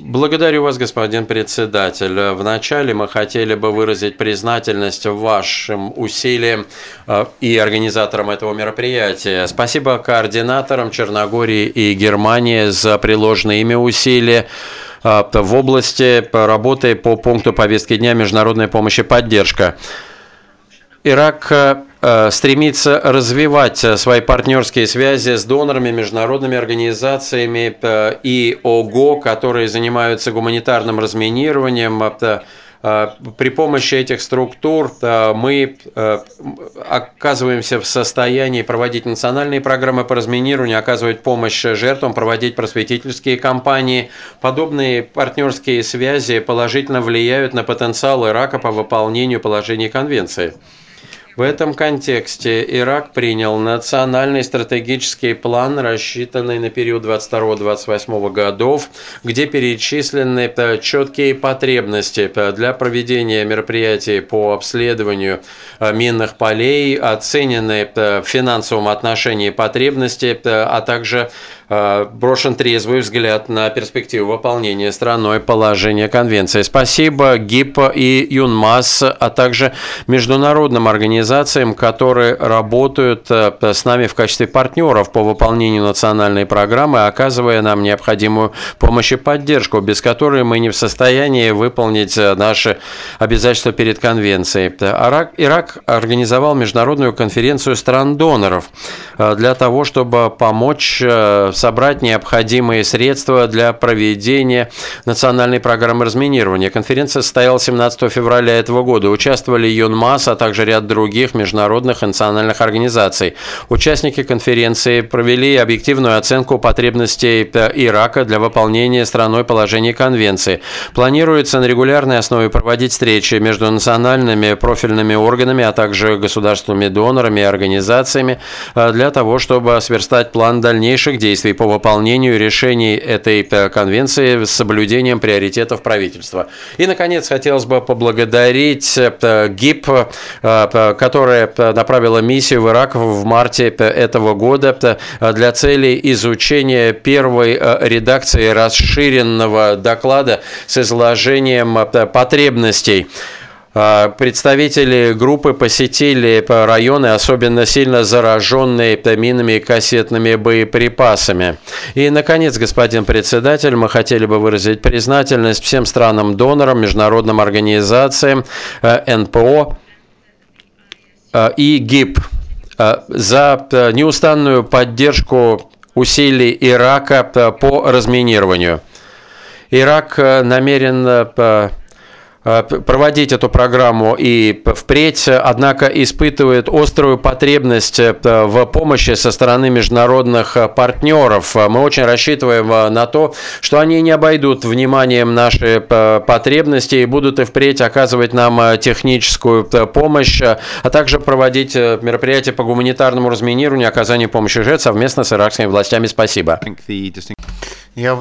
Благодарю вас, господин председатель. Вначале мы хотели бы выразить признательность вашим усилиям и организаторам этого мероприятия. Спасибо координаторам Черногории и Германии за приложенные ими усилия в области работы по пункту повестки дня «Международная помощь и поддержка». Ирак стремится развивать свои партнерские связи с донорами, международными организациями и ОГО, которые занимаются гуманитарным разминированием. При помощи этих структур мы оказываемся в состоянии проводить национальные программы по разминированию, оказывать помощь жертвам, проводить просветительские кампании. Подобные партнерские связи положительно влияют на потенциал Ирака по выполнению положений Конвенции. В этом контексте Ирак принял национальный стратегический план, рассчитанный на период 22-28 годов, где перечислены четкие потребности для проведения мероприятий по обследованию минных полей, оценены в финансовом отношении потребности, а также брошен трезвый взгляд на перспективу выполнения страной положения Конвенции. Спасибо ГИП и ЮНМАС, а также международным организациям, которые работают с нами в качестве партнеров по выполнению национальной программы, оказывая нам необходимую помощь и поддержку, без которой мы не в состоянии выполнить наши обязательства перед Конвенцией. Ирак организовал международную конференцию стран-доноров для того, чтобы помочь собрать необходимые средства для проведения национальной программы разминирования. Конференция состоялась 17 февраля этого года. Участвовали ЮНМАС, а также ряд других международных и национальных организаций. Участники конференции провели объективную оценку потребностей Ирака для выполнения страной положений Конвенции. Планируется на регулярной основе проводить встречи между национальными профильными органами, а также государственными донорами и организациями для того, чтобы сверстать план дальнейших действий по выполнению решений этой конвенции с соблюдением приоритетов правительства. И, наконец, хотелось бы поблагодарить ГИП, которая направила миссию в Ирак в марте этого года для целей изучения первой редакции расширенного доклада с изложением потребностей. Представители группы посетили районы, особенно сильно зараженные минами и кассетными боеприпасами. И, наконец, господин председатель, мы хотели бы выразить признательность всем странам-донорам, международным организациям, НПО и ГИП за неустанную поддержку усилий Ирака по разминированию. Ирак намерен проводить эту программу и впредь, однако испытывает острую потребность в помощи со стороны международных партнеров. Мы очень рассчитываем на то, что они не обойдут вниманием наши потребности и будут и впредь оказывать нам техническую помощь, а также проводить мероприятия по гуманитарному разминированию и оказанию помощи жертвам совместно с иракскими властями. Спасибо.